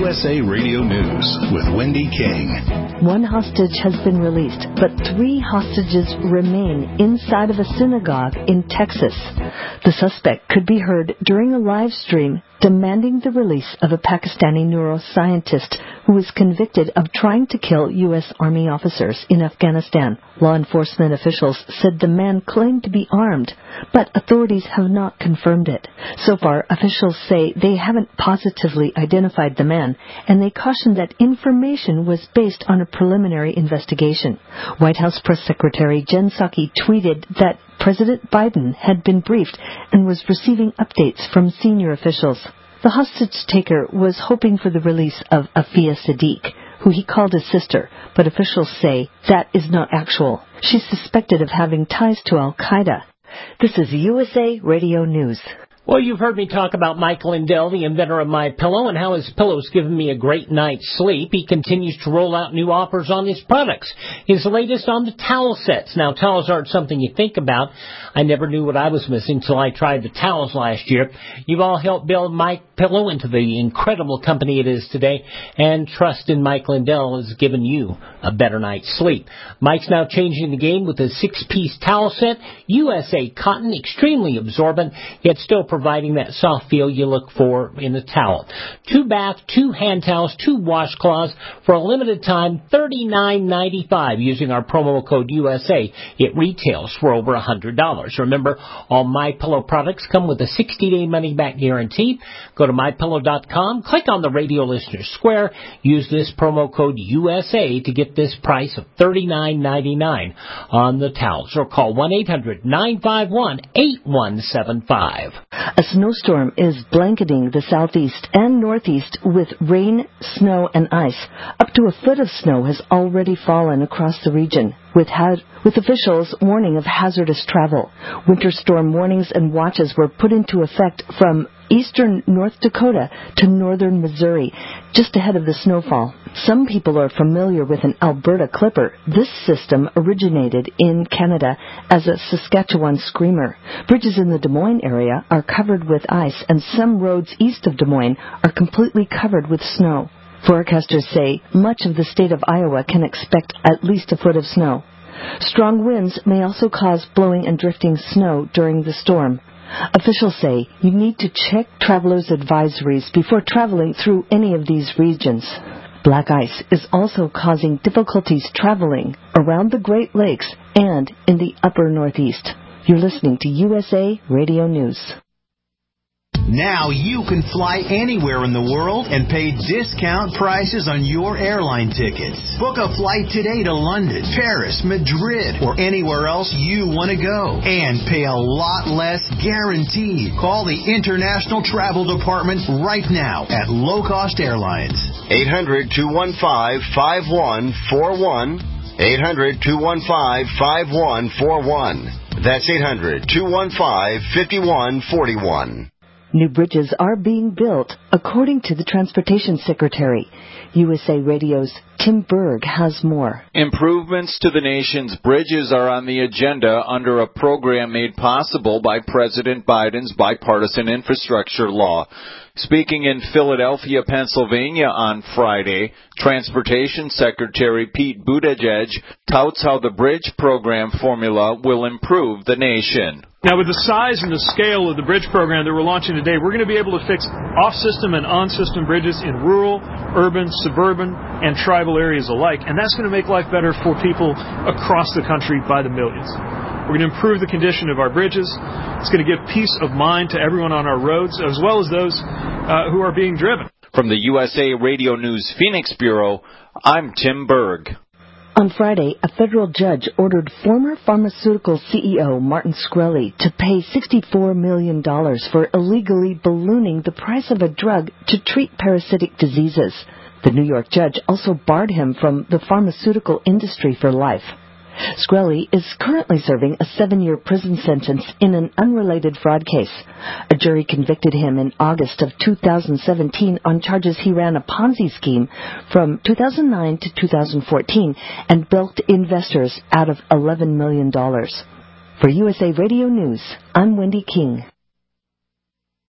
USA Radio News with Wendy King. One hostage has been released, but 3 hostages remain inside of a synagogue in Texas. The suspect could be heard during a live stream demanding the release of a Pakistani neuroscientist who was convicted of trying to kill U.S. Army officers in Afghanistan. Law enforcement officials said the man claimed to be armed, but authorities have not confirmed it. So far, officials say they haven't positively identified the man, and they caution that information was based on a preliminary investigation. White House Press Secretary Jen Psaki tweeted that President Biden had been briefed and was receiving updates from senior officials. The hostage-taker was hoping for the release of Afia Sadiq, who he called his sister, but officials say that is not actual. She's suspected of having ties to Al-Qaeda. This is USA Radio News. Well, you've heard me talk about Mike Lindell, the inventor of MyPillow, and how his pillow's given me a great night's sleep. He continues to roll out new offers on his products. His latest on the towel sets. Now, towels aren't something you think about. I never knew what I was missing till I tried the towels last year. You've all helped build MyPillow into the incredible company it is today, and trust in Mike Lindell has given you a better night's sleep. Mike's now changing the game with a 6-piece towel set, USA cotton, extremely absorbent, yet still providing that soft feel you look for in a towel. 2 bath, 2 hand towels, 2 washcloths for a limited time, $39.95 using our promo code USA. It retails for over $100. Remember, all MyPillow products come with a 60-day money-back guarantee. Go to MyPillow.com, click on the radio listener square, use this promo code USA to get this price of $39.99 on the towels, or call 1-800-951-8175. A snowstorm is blanketing the southeast and northeast with rain, snow, and ice. Up to a foot of snow has already fallen across the region, with officials warning of hazardous travel. Winter storm warnings and watches were put into effect from eastern North Dakota to northern Missouri, just ahead of the snowfall. Some people are familiar with an Alberta Clipper. This system originated in Canada as a Saskatchewan Screamer. Bridges in the Des Moines area are covered with ice, and some roads east of Des Moines are completely covered with snow. Forecasters say much of the state of Iowa can expect at least a foot of snow. Strong winds may also cause blowing and drifting snow during the storm. Officials say you need to check travelers' advisories before traveling through any of these regions. Black ice is also causing difficulties traveling around the Great Lakes and in the upper Northeast. You're listening to USA Radio News. Now you can fly anywhere in the world and pay discount prices on your airline tickets. Book a flight today to London, Paris, Madrid, or anywhere else you want to go. And pay a lot less guaranteed. Call the International Travel Department right now at Low Cost Airlines. 800-215-5141. 800-215-5141. That's 800-215-5141. New bridges are being built, according to the Transportation Secretary. USA Radio's Tim Berg has more. Improvements to the nation's bridges are on the agenda under a program made possible by President Biden's bipartisan infrastructure law. Speaking in Philadelphia, Pennsylvania on Friday, Transportation Secretary Pete Buttigieg touts how the bridge program formula will improve the nation. Now, with the size and the scale of the bridge program that we're launching today, we're going to be able to fix off-system and on-system bridges in rural, urban, suburban, and tribal areas alike, and that's going to make life better for people across the country by the millions. We're going to improve the condition of our bridges. It's going to give peace of mind to everyone on our roads, as well as those who are being driven. From the USA Radio News Phoenix Bureau, I'm Tim Berg. On Friday, a federal judge ordered former pharmaceutical CEO Martin Shkreli to pay $64 million for illegally ballooning the price of a drug to treat parasitic diseases. The New York judge also barred him from the pharmaceutical industry for life. Shkreli is currently serving a 7-year prison sentence in an unrelated fraud case. A jury convicted him in August of 2017 on charges he ran a Ponzi scheme from 2009 to 2014 and bilked investors out of $11 million. For USA Radio News, I'm Wendy King.